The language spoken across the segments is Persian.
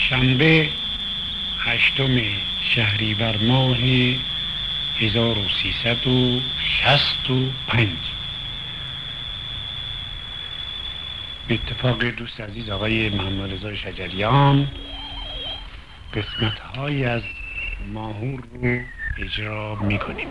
شنبه 8 شهریور ماه 1365 به اتفاق دوست عزیز آقای محمد رضا شجریان قسمت‌هایی از ماهور رو اجرا می‌کنیم.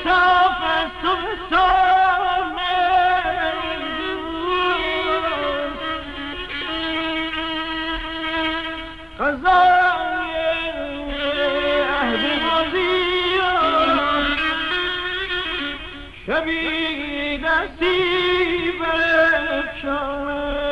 صاف از تو بسانه قضای عهد ماضی شبی دستی برفشانه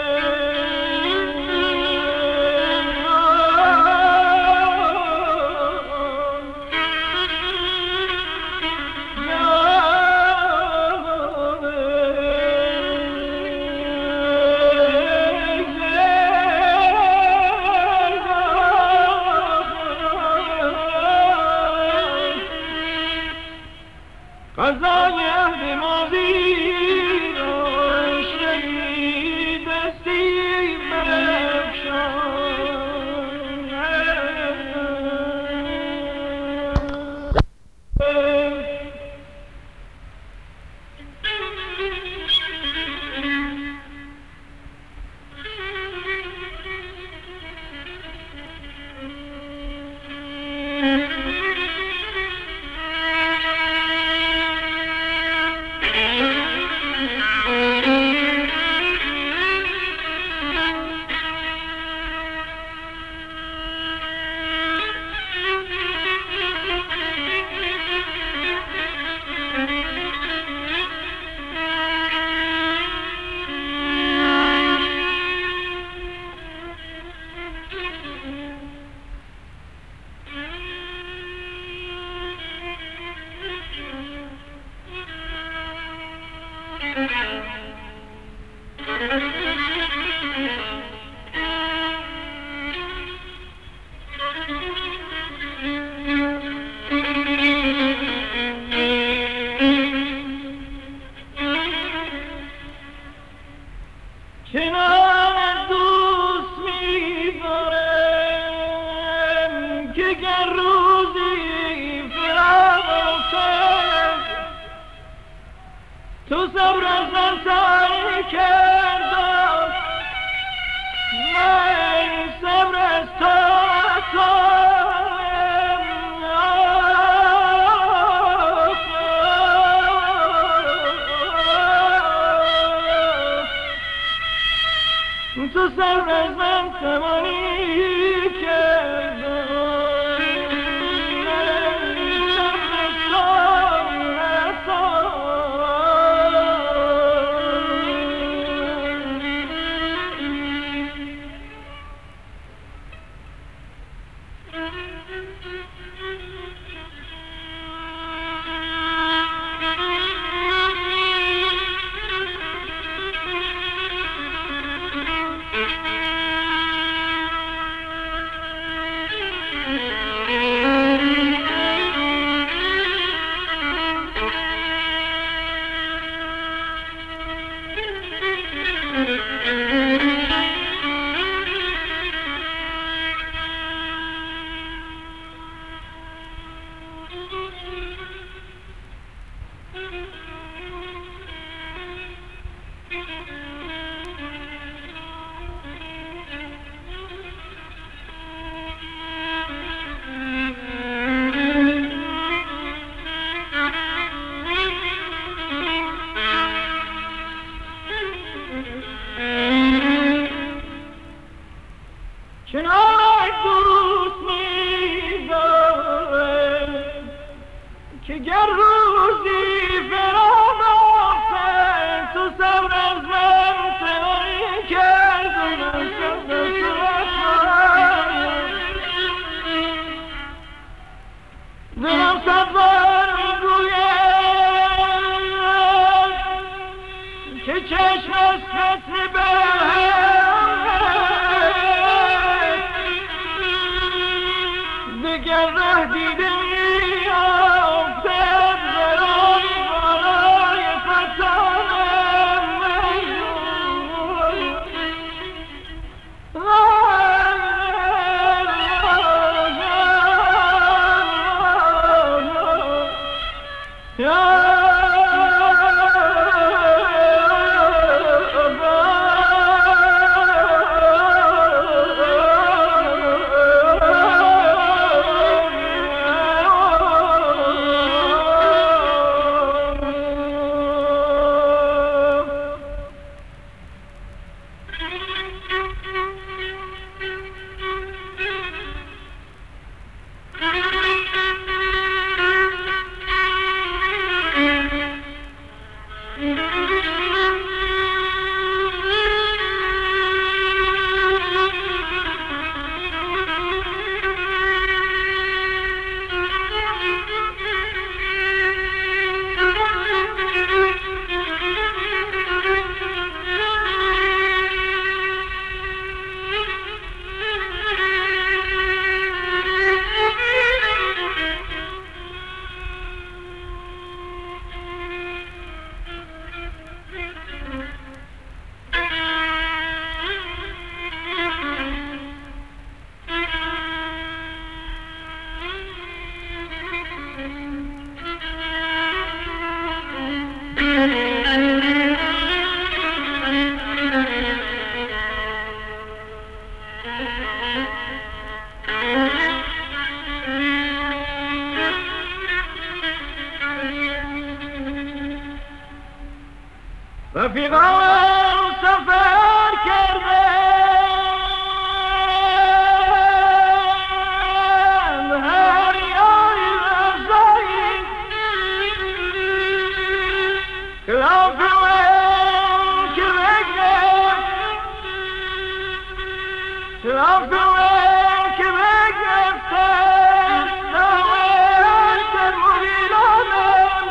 قضای عهد ماضی را شهید دستی برفشان چنان دوست می‌دارم که گر روزی فراق افتد تو صبر از من سعی کردم من صبر از تو تو صبر از من توانی کردم چنان دوست می‌دارم که گر روزی فراق افتد تو صبر از من توانی کردم دلم صد بار می‌گوید که چشم از فتنه دگر ره دیده می‌افتد برای بالای فتانم رفیقان سفر کردن هر یاری رضایی خلاف من که بگرد خلاف من که بگرفتن نامه در مبیلانم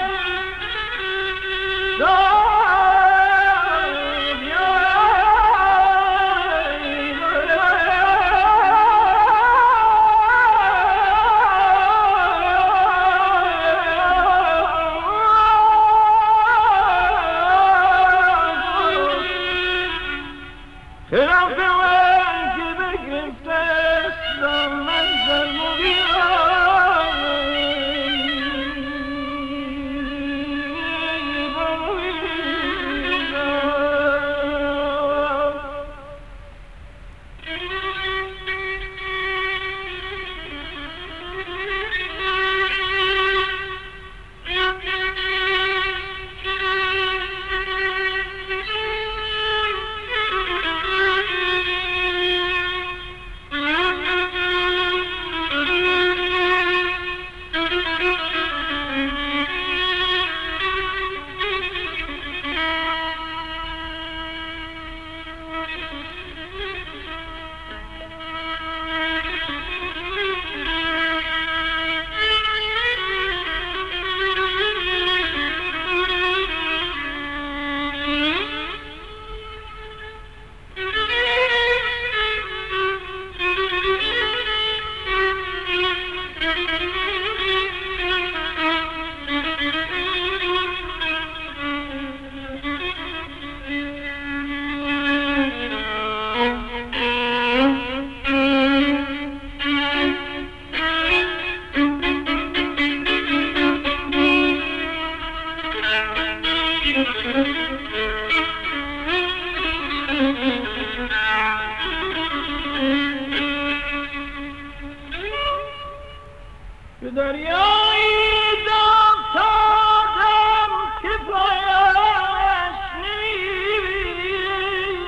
به دریایی دم تازم که پایش نمیبینم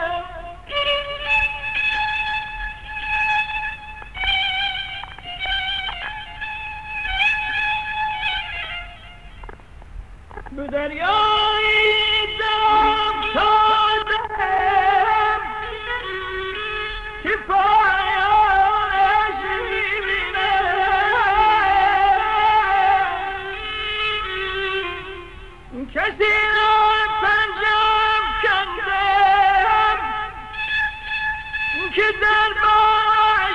به دریایی دم تازم که پایش نمیبینم کسی را پنجم کندم که در باش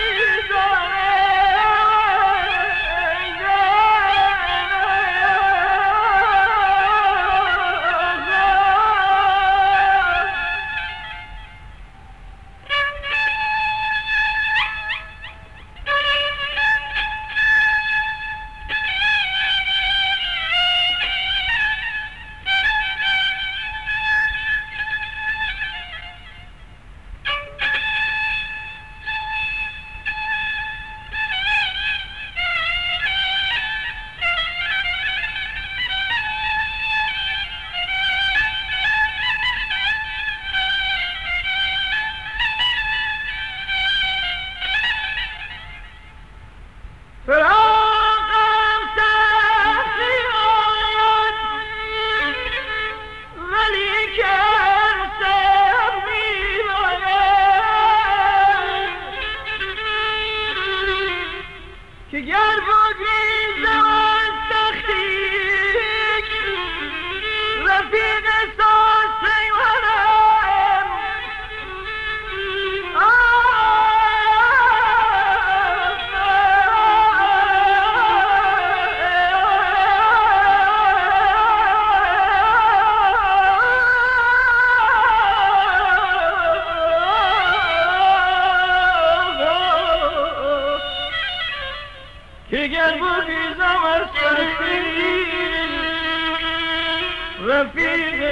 که گر بگریزم از تخیک رفیق ساز پیمانم که گر بگیزم از رفیق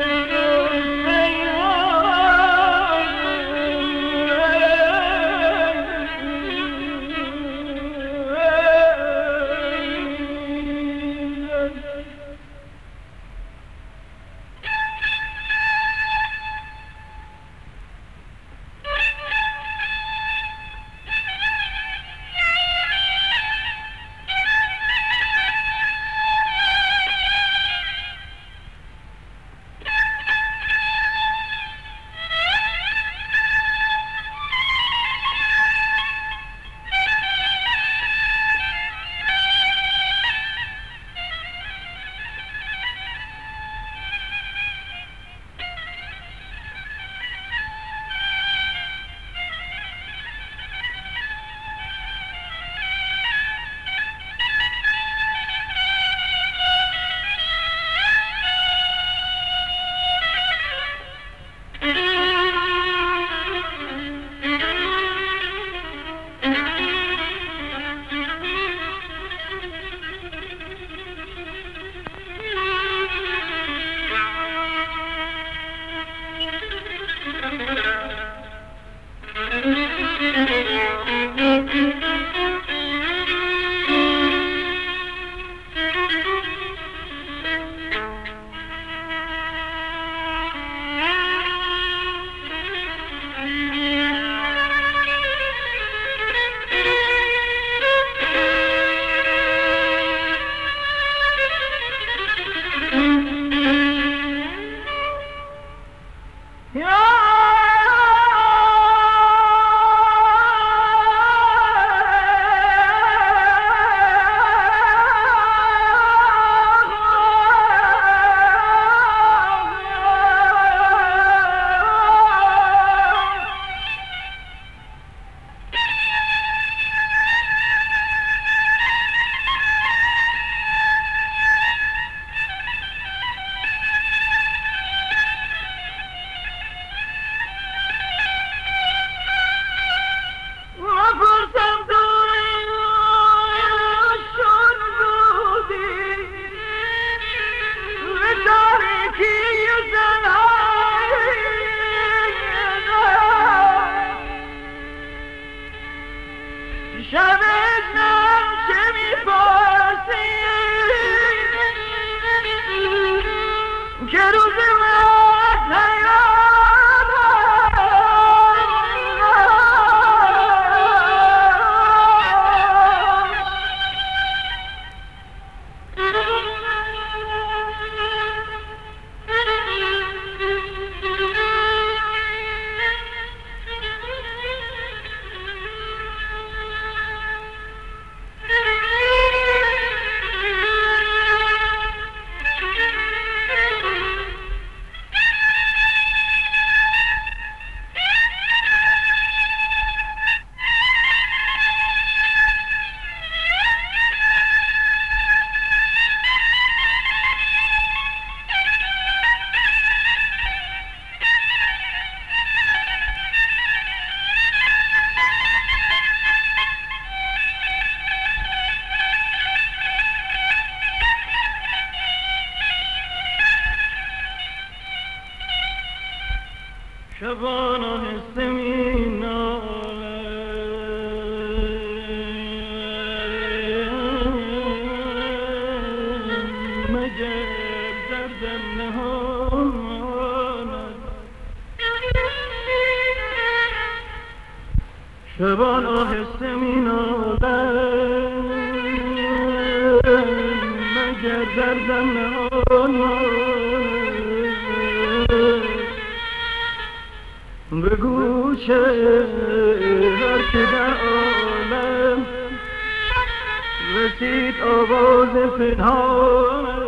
شبان آهسته می نالد مگر دردم نهاند شبان آهسته می نالد مگر دردم نهاند به گوش هر که در عالم رسید آواز پنهان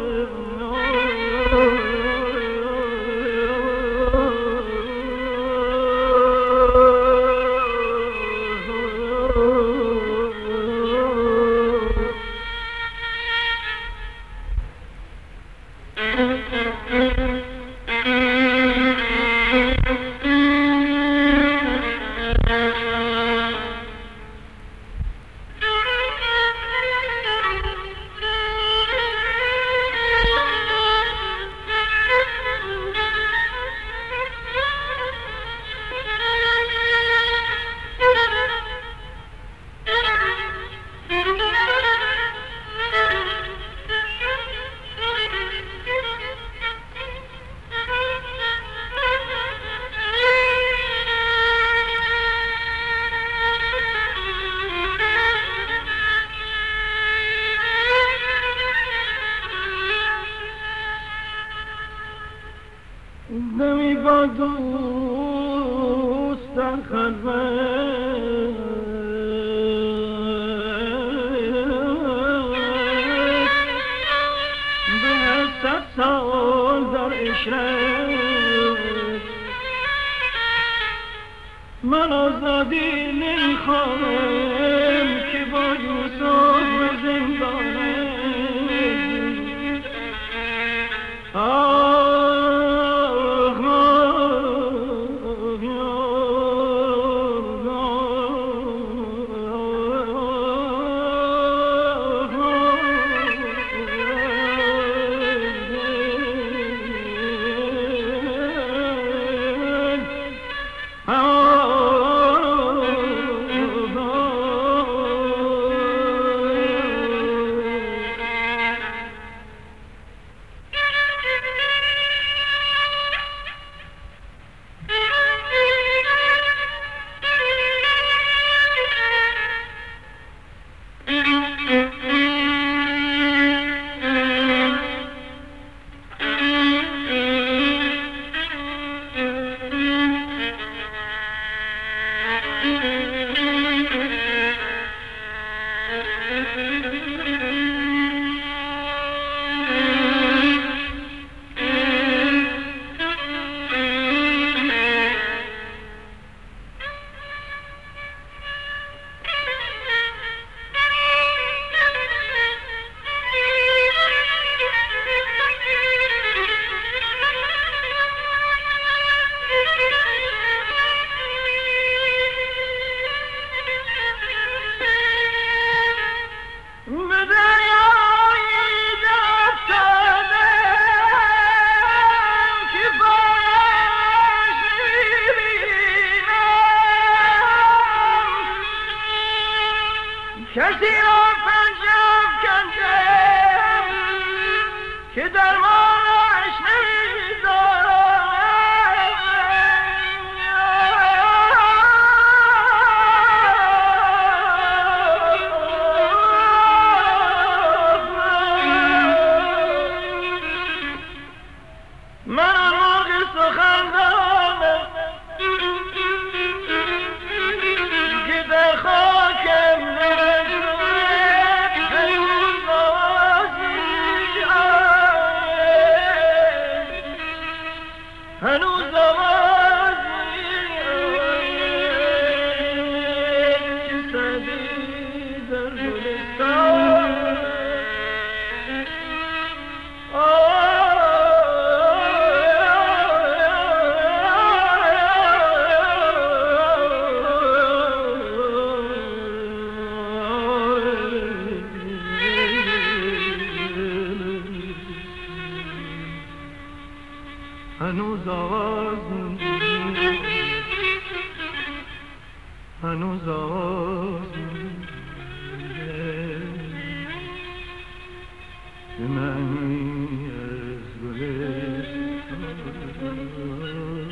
با دوست در خلوت به 100 سال در عشرت من آزادی نمیخواهم که با یوسف به زندانه کسی را پنجاب کندم که درمانش نمی‌دارم من مرغ سخن دارم که در خاکم هنوز آوازی که سعدی در گلستان هنوز آواز هنوز آواز به معنی از گلستان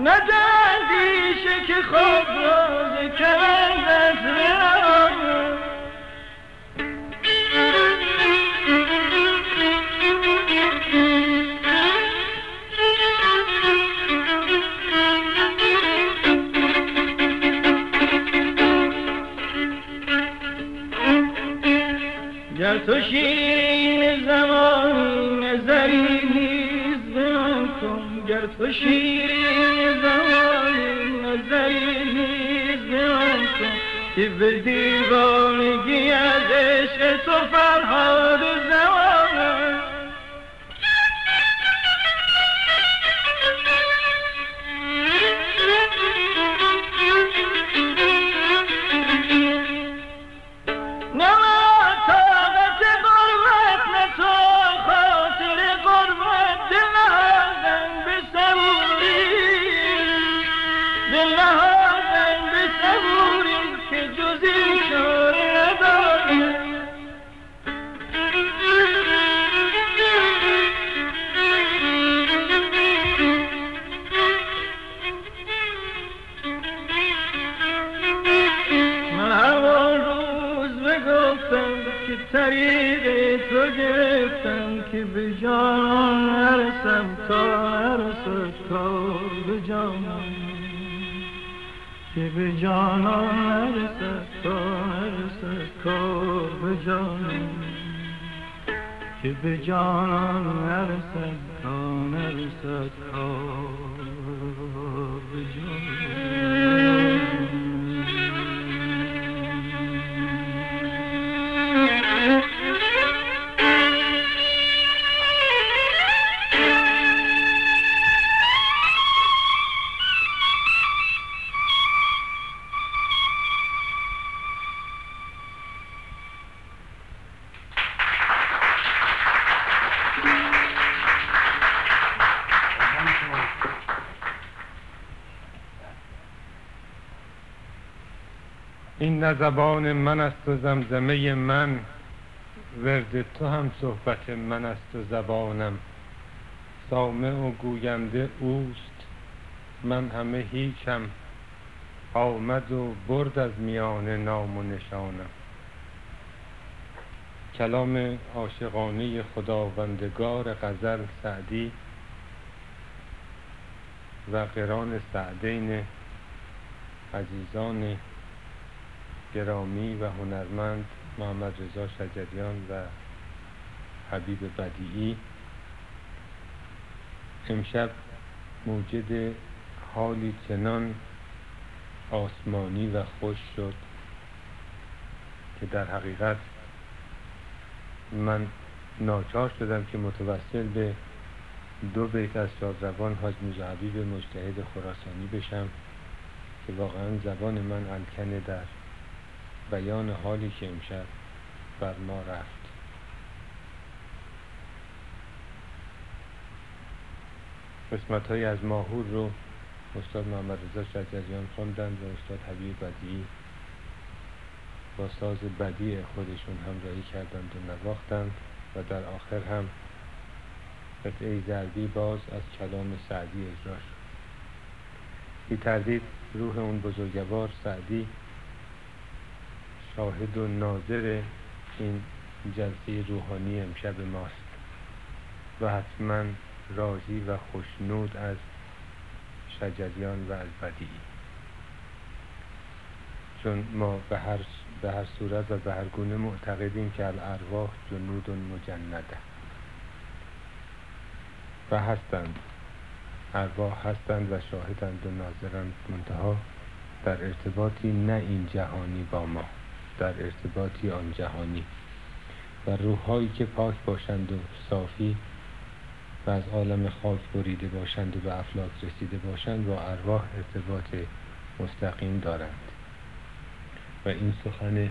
ندندیشه که خود روز کردت راه گر تو شیرین زمان نظری نیز بمن کن گر تو شیرین زمان نظری نیز بمن کن که به دیوانگی از عشق تو فرهاد زمان طریق تو گرفتم که به جان نرسم تا نرسد کار به جانم که به جانان نرسد تا نرسد کار به جانم که به جانان نرسد تا نرسد کار به جانم این نه زبان من است و زمزمه من ورد تو هم صحبت من است و زبانم سامع و گوینده اوست من همه هیچم آمد و برد از میان نام و نشانم کلام عاشقانه خداوندگار غزل سعدی و قران سعدین عزیزان گرامی و هنرمند محمد رضا شجریان و حبیب بدیعی امشب موجد حالی چنان آسمانی و خوش شد که در حقیقت من ناچار شدم که متوسل به 2 بیت از شادروان حاج میرزا حبیب مجتهد خراسانی بشم که واقعا زبان من الکنه در بیان حالی که امشب بر ما رفت. قسمت‌هایی از ماهور رو استاد محمد رضا شجریان خوندند و استاد حبیب بدیعی با ساز بدیع خودشون همراهی کردند و نواختند و در آخر هم قطعه ضربی باز از کلام سعدی اجرا شد. بی تردید روح اون بزرگوار سعدی شاهد و ناظر این جلسه روحانی امشب ماست و حتما راضی و خوشنود از شجریان و از بدیعی، چون ما به هر صورت و به هر گونه معتقدیم که الارواح جنود مجنده و هستند، ارواح هستند و شاهدند و ناظرند، منتها در ارتباطی نه این جهانی با ما، در ارتباطی آن جهانی و روح‌هایی که پاک باشند و صافی و از عالم خاک بریده باشند و به افلاک رسیده باشند با ارواح ارتباط مستقیم دارند و این سخن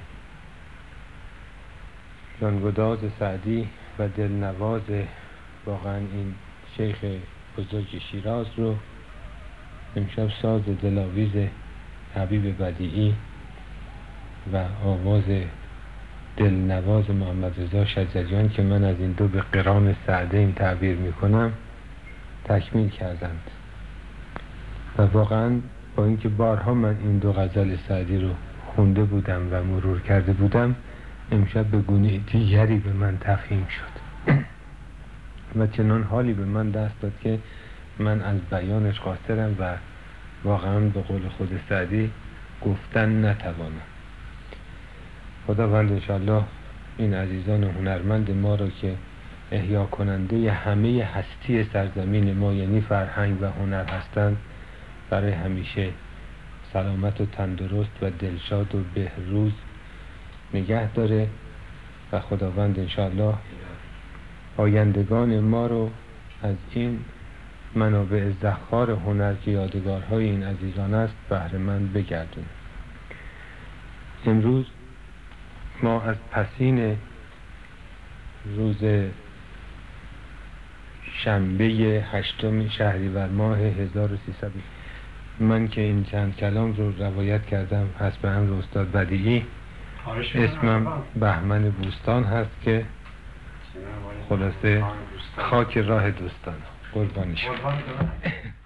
جانگداز سعدی و دلنواز واقعا این شیخ بزرگ شیراز رو امشب ساز دلاویز حبیب بدیعی و آواز دلنواز محمد رضا شجریان که من از این 2 به قران سعدین تعبیر میکنم تکمیل کردند. و واقعا با اینکه بارها من این دو غزل سعدی رو خونده بودم و مرور کرده بودم، امشب به گونه دیگری به من تفهیم شد و چنان حالی به من دست داد که من از بیانش قاصرم و واقعا به قول خود سعدی گفتن نتوانم. خداوند انشاءالله این عزیزان هنرمند ما را که احیا کننده همه هستی سرزمین ما یعنی فرهنگ و هنر هستند برای همیشه سلامت و تندرست و دلشاد و بهروز نگه داره و خداوند انشاءالله آیندگان ما رو از این منابع زخار هنر که یادگارهای این عزیزان است بهره مند بگردونه. امروز ما از پسین روز شنبه 8 شهریور ماه 1300 من که این چند کلام رو روایت کردم حسب امر استاد بدیعی، اسمم بهمن بوستان هست که خلاصه خاک راه دوستان. قربانی شما.